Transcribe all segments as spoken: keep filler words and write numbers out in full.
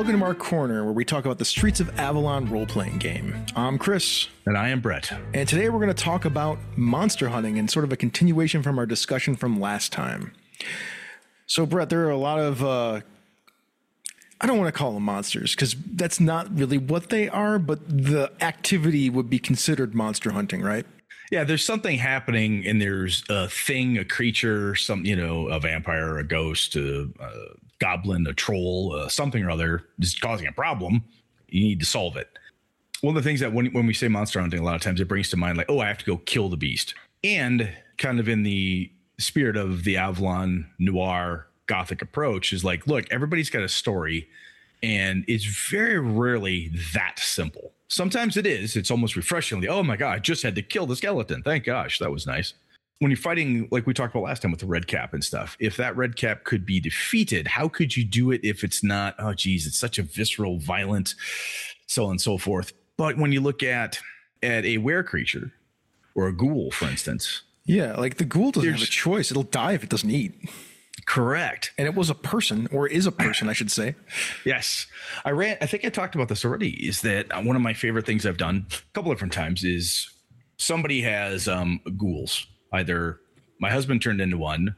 Welcome to our corner where we talk about the Streets of Avalon role-playing game. I'm Chris. And I am Brett. And today we're going to talk about monster hunting and sort of a continuation from our discussion from last time. So, Brett, there are a lot of, uh, I don't want to call them monsters because that's not really what they are, but the activity would be considered monster hunting, right? Yeah, there's something happening and there's a thing, a creature, some, you know, a vampire, a ghost, a, a goblin, a troll, uh, something or other is causing a problem. You need to solve it. One of the things that when, when we say monster hunting, a lot of times it brings to mind like, oh, I have to go kill the beast. And kind of in the spirit of the Avalon noir gothic approach is like, look, everybody's got a story and it's very rarely that simple. Sometimes it is. It's almost refreshingly, oh my God, I just had to kill the skeleton. Thank gosh, that was nice. When you're fighting, like we talked about last time with the red cap and stuff, if that red cap could be defeated, how could you do it if it's not, oh geez, it's such a visceral, violent, so on and so forth. But when you look at at a were creature or a ghoul, for instance. Yeah, like the ghoul doesn't have a choice. It'll die if it doesn't eat. Correct. And it was a person, or is a person, I should say. Yes. I ran, I think I talked about this already, is that one of my favorite things I've done a couple different times is somebody has um, ghouls. Either my husband turned into one,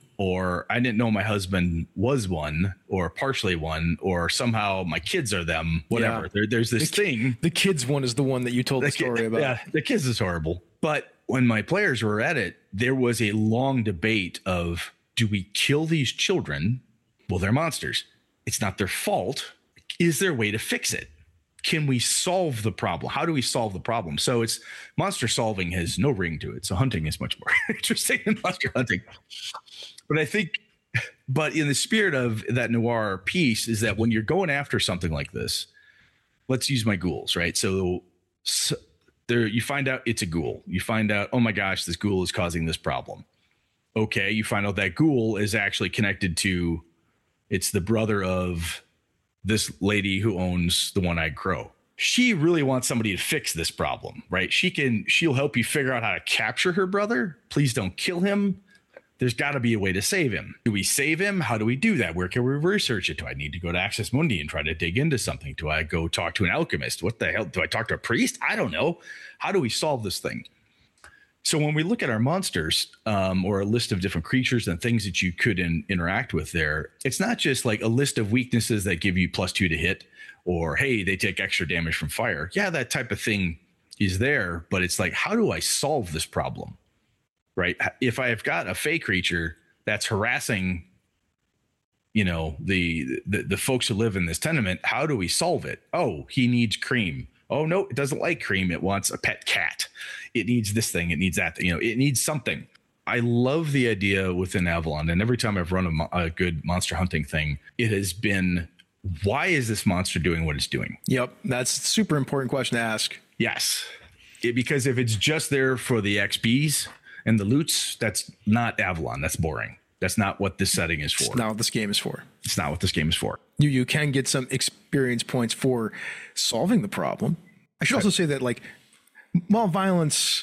or I didn't know my husband was one, or partially one, or somehow my kids are them, whatever. Yeah. There, there's this the, thing. The kids one is the one that you told the, the story kid, about. Yeah, the kids is horrible. But when my players were at it, there was a long debate of, do we kill these children? Well, they're monsters. It's not their fault. Is there a way to fix it? Can we solve the problem? How do we solve the problem? So it's monster solving has no ring to it. So hunting is much more interesting than monster hunting. But I think, but in the spirit of that noir piece is that when you're going after something like this, let's use my ghouls, right? So, so there, you find out it's a ghoul. You find out, oh my gosh, this ghoul is causing this problem. Okay, you find out that ghoul is actually connected to, it's the brother of this lady who owns the one-eyed crow. She really wants somebody to fix this problem, right? She can, she'll help you figure out how to capture her brother. Please don't kill him. There's got to be a way to save him. Do we save him? How do we do that? Where can we research it? Do I need to go to Access Mundi and try to dig into something? Do I go talk to an alchemist? What the hell? Do I talk to a priest? I don't know. How do we solve this thing? So when we look at our monsters um, or a list of different creatures and things that you could in, interact with there, it's not just like a list of weaknesses that give you plus two to hit or, hey, they take extra damage from fire. Yeah, that type of thing is there. But it's like, how do I solve this problem? Right. If I have got a fey creature that's harassing, you know, the, the the folks who live in this tenement, how do we solve it? Oh, he needs cream. Oh, no, it doesn't like cream. It wants a pet cat. It needs this thing. It needs that. You know, it needs something. I love the idea within Avalon. And every time I've run a, a good monster hunting thing, it has been, why is this monster doing what it's doing? Yep. That's a super important question to ask. Yes. It, because if it's just there for the X Ps and the loots, that's not Avalon. That's boring. That's not what this setting is for. It's not what this game is for. It's not what this game is for. You you can get some experience points for solving the problem. I should also say that, like, while violence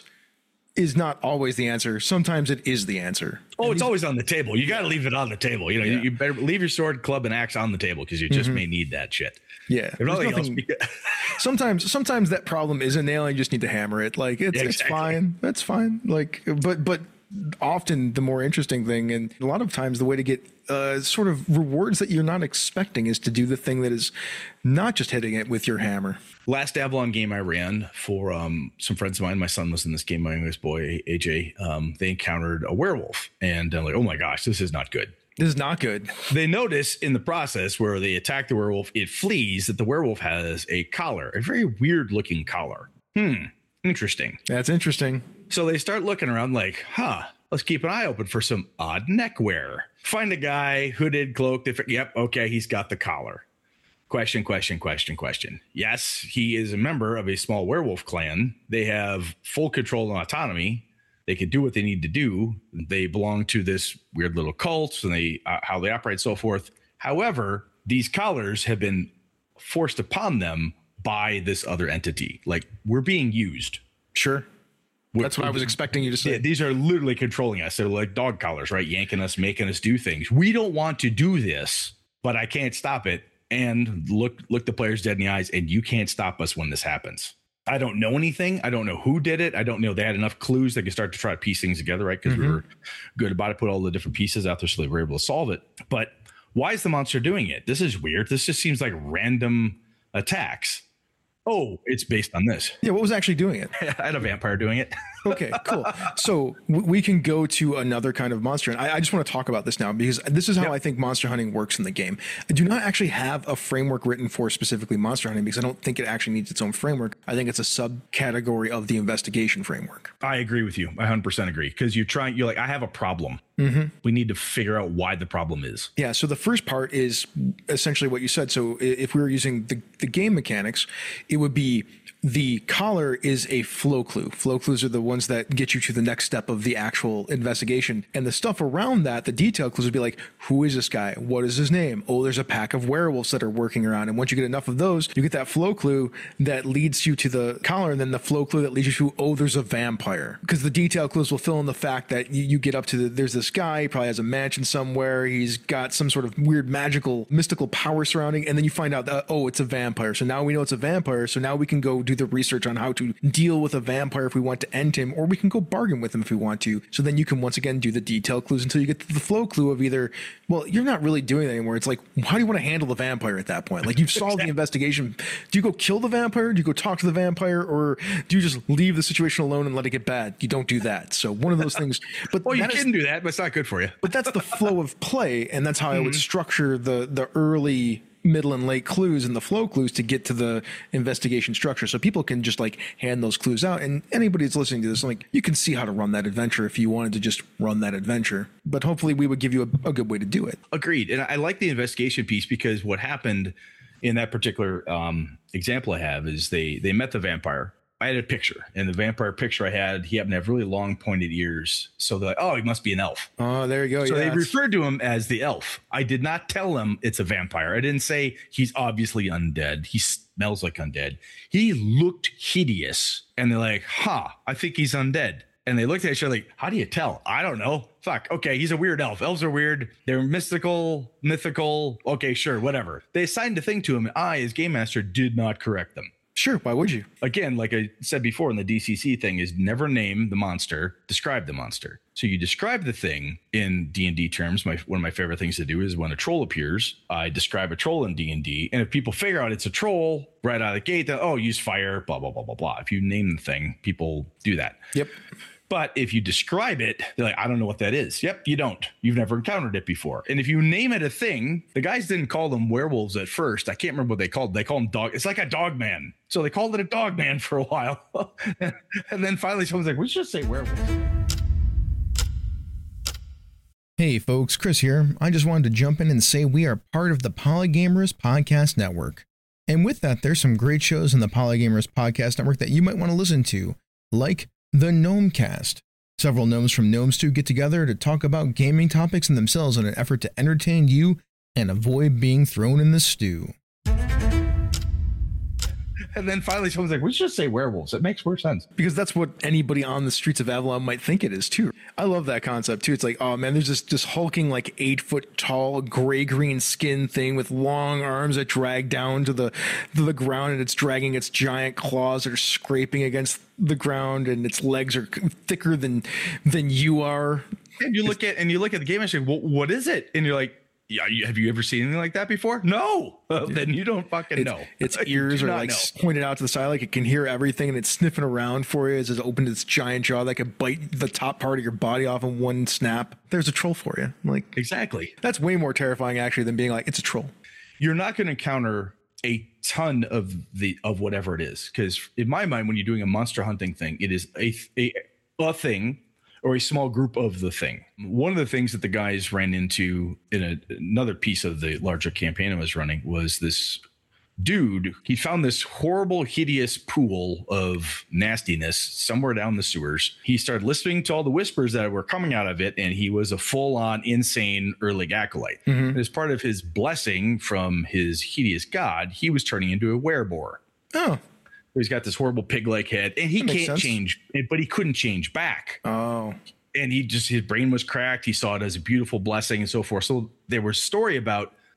is not always the answer, sometimes it is the answer. Oh, it's always on the table. You got to leave it on the table. You know, yeah. you, you better leave your sword, club, and axe on the table because you just mm-hmm. may need that shit. Yeah. If nothing else, sometimes, sometimes that problem is a nail and you just need to hammer it. Like it's, yeah, exactly. it's fine. That's fine. Like, but, but often the more interesting thing, and a lot of times the way to get uh, sort of rewards that you're not expecting is to do the thing that is not just hitting it with your hammer. Last Avalon game I ran for um, some friends of mine, my son was in this game, my youngest boy, A J, um, they encountered a werewolf and I'm like, oh my gosh, this is not good. This is not good. They notice in the process where they attack the werewolf, it flees, that the werewolf has a collar, a very weird looking collar. Hmm. Interesting. That's interesting. So they start looking around like, huh, let's keep an eye open for some odd neckwear. Find a guy, hooded, cloaked. Yep. Okay. He's got the collar. Question, question, question, question. Yes, he is a member of a small werewolf clan. They have full control and autonomy. They can do what they need to do. They belong to this weird little cult and they uh, how they operate, so forth. However, these collars have been forced upon them by this other entity. Like, we're being used. Sure. That's what I was expecting you to say. Yeah, these are literally controlling us. They're like dog collars, right? Yanking us, making us do things. We don't want to do this, but I can't stop it. and look look the players dead in the eyes, and you can't stop us when this happens. I don't know anything. I don't know who did it. I don't know. They had enough clues they could start to try to piece things together, right? Because mm-hmm. we were good about it, put all the different pieces out there so they were able to solve it. But why is the monster doing it? This is weird. This just seems like random attacks. Oh, it's based on this. Yeah, what was actually doing it? I had a vampire doing it. Okay, cool. So w- we can go to another kind of monster. And I, I just want to talk about this now because this is how yep. I think monster hunting works in the game. I do not actually have a framework written for specifically monster hunting because I don't think it actually needs its own framework. I think it's a subcategory of the investigation framework. I agree with you. I one hundred percent agree because you're trying, you're like, I have a problem. Mm-hmm. We need to figure out why the problem is. Yeah. So the first part is essentially what you said. So if we were using the, the game mechanics, it would be the collar is a flow clue. Flow clues are the ones that get you to the next step of the actual investigation. And the stuff around that, the detail clues would be like, who is this guy? What is his name? Oh, there's a pack of werewolves that are working around. And once you get enough of those, you get that flow clue that leads you to the collar, and then the flow clue that leads you to, oh, there's a vampire. Because the detail clues will fill in the fact that you, you get up to the, there's this guy, he probably has a mansion somewhere. He's got some sort of weird magical, mystical power surrounding. And then you find out that, oh, it's a vampire. So now we know it's a vampire. So now we can go do the research on how to deal with a vampire if we want to end him, or we can go bargain with him if we want to. So then you can once again do the detail clues until you get to the flow clue of either, well, you're not really doing that anymore. It's like, how do you want to handle the vampire at that point? Like, you've solved the investigation. Do you go kill the vampire? Do you go talk to the vampire? Or do you just leave the situation alone and let it get bad? You don't do that. So one of those things. But well, you is, can do that, but it's not good for you. But that's the flow of play, and that's how mm-hmm. I would structure the the early, middle, and late clues and the flow clues to get to the investigation structure. So people can just like hand those clues out, and anybody that's listening to this, like, you can see how to run that adventure if you wanted to just run that adventure. But hopefully we would give you a, a good way to do it. Agreed. And I like the investigation piece because what happened in that particular um, example I have is they they met the vampire. I had a picture, and the vampire picture I had, he happened to have really long pointed ears. So they're like, oh, he must be an elf. Oh, there you go. So yeah, they that's... referred to him as the elf. I did not tell them it's a vampire. I didn't say he's obviously undead. He smells like undead. He looked hideous. And they're like, huh, I think he's undead. And they looked at each other like, how do you tell? I don't know. Fuck. Okay, he's a weird elf. Elves are weird. They're mystical, mythical. Okay, sure, whatever. They assigned a thing to him. I, as game master, did not correct them. Sure. Why would you? Again, like I said before in the D C C thing, is never name the monster, describe the monster. So you describe the thing in D and D terms. My one of my favorite things to do is when a troll appears, I describe a troll in D and D. And if people figure out it's a troll right out of the gate, then, oh, use fire, blah, blah, blah, blah, blah. If you name the thing, people do that. Yep. But if you describe it, they're like, I don't know what that is. Yep, you don't. You've never encountered it before. And if you name it a thing, the guys didn't call them werewolves at first. I can't remember what they called. They call them dog. It's like a dog man. So they called it a dog man for a while. And then finally someone's like, we should say werewolves. Hey folks, Chris here. I just wanted to jump in and say we are part of the Polygamers Podcast Network. And with that, there's some great shows in the Polygamers Podcast Network that you might want to listen to, like the Gnomecast. Several gnomes from Gnome Stew get together to talk about gaming topics in themselves in an effort to entertain you and avoid being thrown in the stew. And then finally someone's like, we should just say werewolves. It makes more sense. Because that's what anybody on the streets of Avalon might think it is too. I love that concept too. It's like, oh man, there's this, this hulking, like eight foot tall, gray-green skin thing with long arms that drag down to the, to the ground, and it's dragging its giant claws that are scraping against the ground, and its legs are thicker than, than you are. And you look at, and you look at the game and say, well, what is it? And you're like, yeah, you, have you ever seen anything like that before? No. Well, then you don't fucking it's, know. Its ears are like know. pointed out to the side, like it can hear everything, and it's sniffing around for you as it opens its giant jaw that could bite the top part of your body off in one snap. There's a troll for you. Like, exactly. That's way more terrifying actually than being like, it's a troll. You're not going to encounter a ton of the of whatever it is, because in my mind, when you're doing a monster hunting thing, it is a a, a thing or a small group of the thing. One of the things that the guys ran into in a, another piece of the larger campaign I was running was this dude. He found this horrible, hideous pool of nastiness somewhere down the sewers. He started listening to all the whispers that were coming out of it, and he was a full-on insane Erlich acolyte. Mm-hmm. And as part of his blessing from his hideous god, he was turning into a wereboar. Oh. He's got this horrible pig-like head, and he can't sense. change, but he couldn't change back. Oh. And he just, his brain was cracked. He saw it as a beautiful blessing and so forth. So there was a story about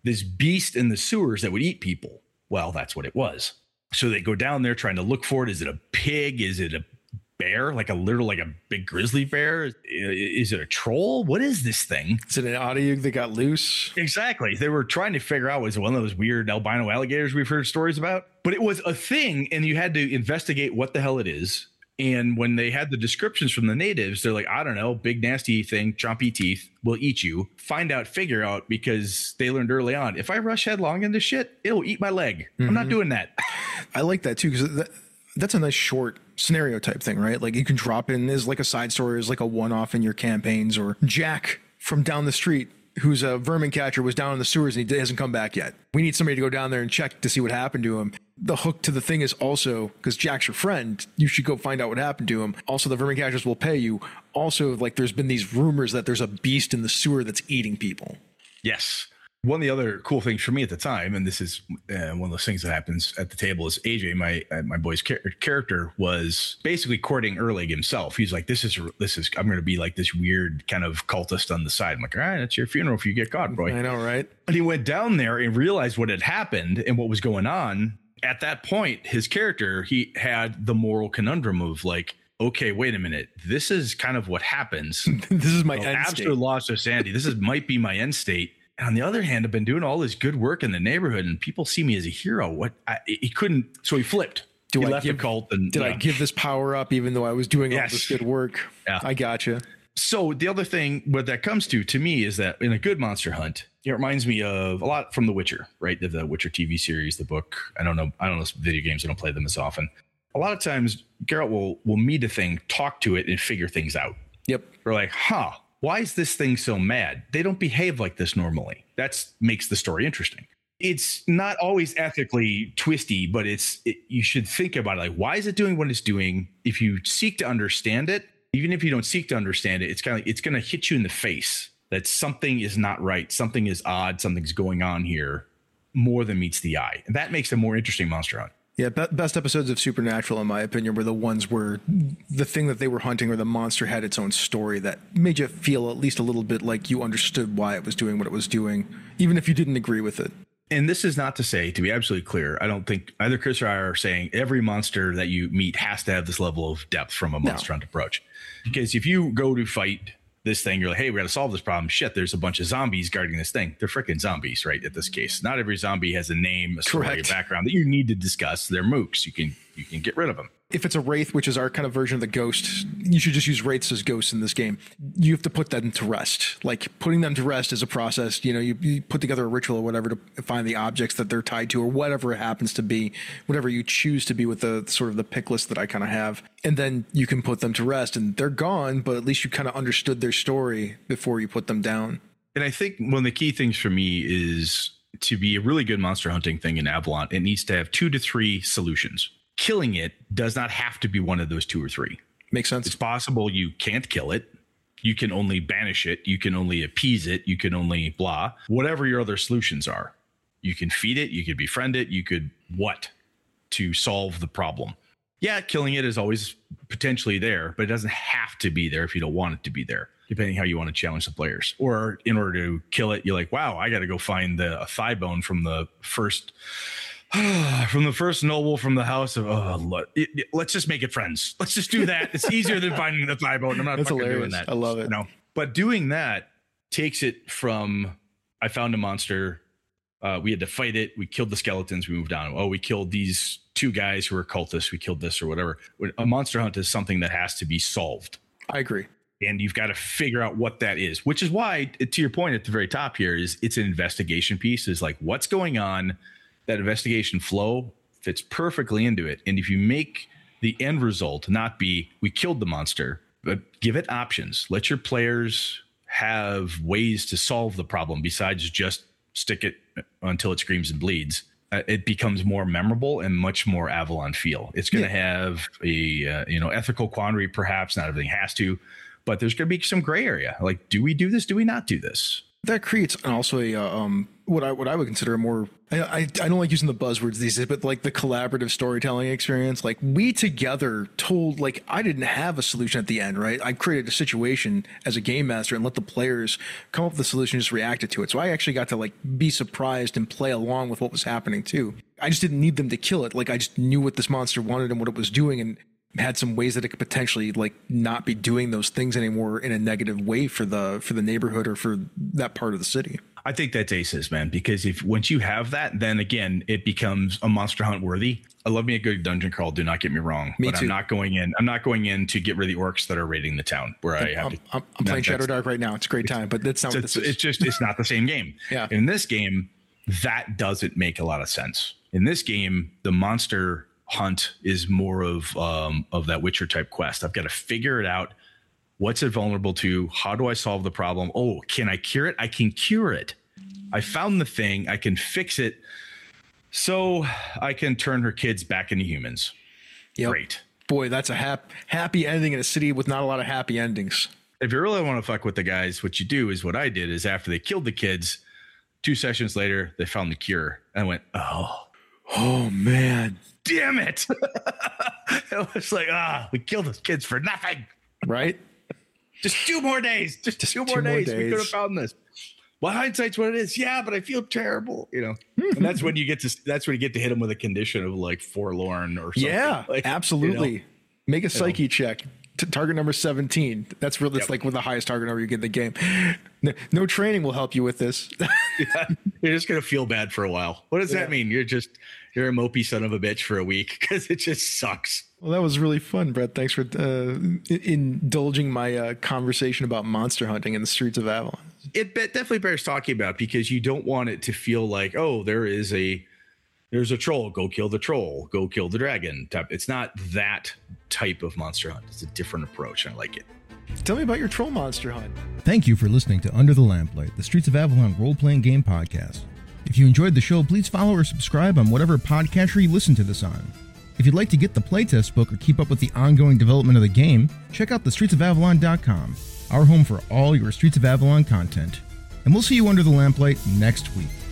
this beast in the sewers that would eat people. Well, that's what it was. So they go down there trying to look for it. Is it a pig? Is it a bear? Like a literal, like a big grizzly bear? Is it a troll? What is this thing? Is it an Otyugh that got loose? Exactly. They were trying to figure out, was it one of those weird albino alligators we've heard stories about? But it was a thing, and you had to investigate what the hell it is. And when they had the descriptions from the natives, they're like, I don't know, big nasty thing, chompy teeth, will eat you. Find out, figure out, because they learned early on, if I rush headlong into shit, it'll eat my leg. Mm-hmm. I'm not doing that. I like that too, because that, that's a nice short scenario type thing, right? Like you can drop in as like a side story, as like a one-off in your campaigns, or Jack from down the street, who's a vermin catcher, was down in the sewers and he hasn't come back yet. We need somebody to go down there and check to see what happened to him. The hook to the thing is also, because Jack's your friend, you should go find out what happened to him. Also, the vermin catchers will pay you. Also, like there's been these rumors that there's a beast in the sewer that's eating people. Yes. One of the other cool things for me at the time, and this is uh, one of those things that happens at the table, is A J, my uh, my boy's char- character, was basically courting Erlig himself. He's like, this is this is I'm going to be like this weird kind of cultist on the side. I'm like, all right, it's your funeral if you get caught, boy. I know, right? But he went down there and realized what had happened and what was going on. At that point, his character, he had the moral conundrum of like, okay, wait a minute. This is kind of what happens. This is my so end absolute state. loss of sanity. This is might be my end state. And on the other hand, I've been doing all this good work in the neighborhood, and people see me as a hero. What I, he couldn't, so he flipped. Do he I left give, the cult. And did you I know. give this power up, even though I was doing Yes. all this good work? Yeah. I gotcha. So the other thing, what that comes to, to me, is that in a good monster hunt, it reminds me of a lot from The Witcher, right? The, the Witcher T V series, the book. I don't know. I don't know video games. I don't play them as often. A lot of times, Geralt will will meet a thing, talk to it, and figure things out. Yep. We're like, huh, why is this thing so mad? They don't behave like this normally. That's makes the story interesting. It's not always ethically twisty, but it's it, you should think about it. Like, why is it doing what it's doing? If you seek to understand it, even if you don't seek to understand it, it's kind of it's going to hit you in the face that something is not right. Something is odd. Something's going on here more than meets the eye. And that makes a more interesting monster hunt. Yeah, be- best episodes of Supernatural, in my opinion, were the ones where the thing that they were hunting or the monster had its own story that made you feel at least a little bit like you understood why it was doing what it was doing, even if you didn't agree with it. And this is not to say, to be absolutely clear, I don't think either Chris or I are saying every monster that you meet has to have this level of depth from a monster hunt approach. Because if you go to fight this thing, you're like, hey, we got to solve this problem. Shit, there's a bunch of zombies guarding this thing. They're freaking zombies, right? At this case, not every zombie has a name, a story, Correct. a background that you need to discuss. They're mooks. You can you can get rid of them. If it's a wraith, which is our kind of version of the ghost, you should just use wraiths as ghosts in this game. You have to put them to rest. Like putting them to rest is a process. You know, you, you put together a ritual or whatever to find the objects that they're tied to or whatever it happens to be, whatever you choose to be with the sort of the pick list that I kind of have. And then you can put them to rest and they're gone, but at least you kind of understood their story before you put them down. And I think one of the key things for me is to be a really good monster hunting thing in Avalon, it needs to have two to three solutions. Killing it does not have to be one of those two or three. Makes sense. It's possible you can't kill it. You can only banish it. You can only appease it. You can only blah, whatever your other solutions are. You can feed it. You could befriend it. You could what to solve the problem. Yeah, killing it is always potentially there, but it doesn't have to be there if you don't want it to be there, depending how you want to challenge the players. Or in order to kill it, you're like, wow, I got to go find the a thigh bone from the first from the first noble from the house of oh let, it, it, let's just make it friends. Let's just do that. It's easier than finding the thigh bone. I'm not That's fucking hilarious. doing that. I love it. You know? But doing that takes it from I found a monster. Uh, we had to fight it. We killed the skeletons. We moved on. Oh, we killed these two guys who were cultists. We killed this or whatever. A monster hunt is something that has to be solved. I agree. And you've got to figure out what that is, which is why, to your point at the very top here, is it's an investigation piece. Is like what's going on. That investigation flow fits perfectly into it. And if you make the end result not be we killed the monster, but give it options, let your players have ways to solve the problem besides just stick it until it screams and bleeds. Uh, it becomes more memorable and much more Avalon feel. It's going to yeah. have a uh, you know ethical quandary, perhaps not everything has to, but there's going to be some gray area. Like, do we do this? Do we not do this? that creates also a uh, um what I what I would consider a more I, I I don't like using the buzzwords these days, but like the collaborative storytelling experience. Like we together told, like I didn't have a solution at the end, right? I created a situation as a game master and let the players come up with the solution, just reacted to it. So I actually got to like be surprised and play along with what was happening too. I just didn't need them to kill it. Like I just knew what this monster wanted and what it was doing, and had some ways that it could potentially like not be doing those things anymore in a negative way for the for the neighborhood or for that part of the city. I think that's aces, man, because if once you have that, then again, it becomes a Monster Hunt worthy. I love me a good dungeon crawl. Do not get me wrong, me but too. I'm not going in. I'm not going in to get rid of the orcs that are raiding the town where I have I'm, to. I'm, I'm playing Shadow Dark right now. It's a great time, but that's not what It's, this is. it's just it's not the same game. Yeah. In this game, that doesn't make a lot of sense. In this game, the monster hunt is more of um, of that Witcher type quest. I've got to figure it out. What's it vulnerable to? How do I solve the problem? Oh, can I cure it? I can cure it. I found the thing. I can fix it. So I can turn her kids back into humans. Yep. Great. Boy, that's a hap- happy ending in a city with not a lot of happy endings. If you really want to fuck with the guys, what you do is what I did is after they killed the kids, two sessions later, they found the cure. And I went, oh, oh man, damn it. It was like, ah, we killed those kids for nothing. Right? Just two more days. Just, Just two, two more, more days. days. We could have found this. Well, hindsight's what it is. Yeah, but I feel terrible, you know. And that's when you get to that's when you get to hit them with a condition of like forlorn or something. Yeah, like, absolutely. You know? Make a psyche you know. check. T- target number seventeen. That's really, that's Yep. like with the highest target number you get in the game. No, no training will help you with this. Yeah, you're just gonna feel bad for a while. What does Yeah. that mean? You're just you're a mopey son of a bitch for a week because it just sucks. Well, that was really fun, Brett. Thanks for uh, indulging my uh, conversation about monster hunting in the streets of Avalon. It be- definitely bears talking about because you don't want it to feel like, oh, there is a there's a troll. Go kill the troll. Go kill the dragon. Type. It's not that type of monster hunt. It's a different approach. I like it. Tell me about your troll monster hunt. Thank you for listening to Under the Lamplight, the Streets of Avalon role-playing game podcast. If you enjoyed the show, please follow or subscribe on whatever podcatcher you listen to this on. If you'd like to get the playtest book or keep up with the ongoing development of the game, check out the streets of avalon dot com, our home for all your Streets of Avalon content. And we'll see you under the lamplight next week.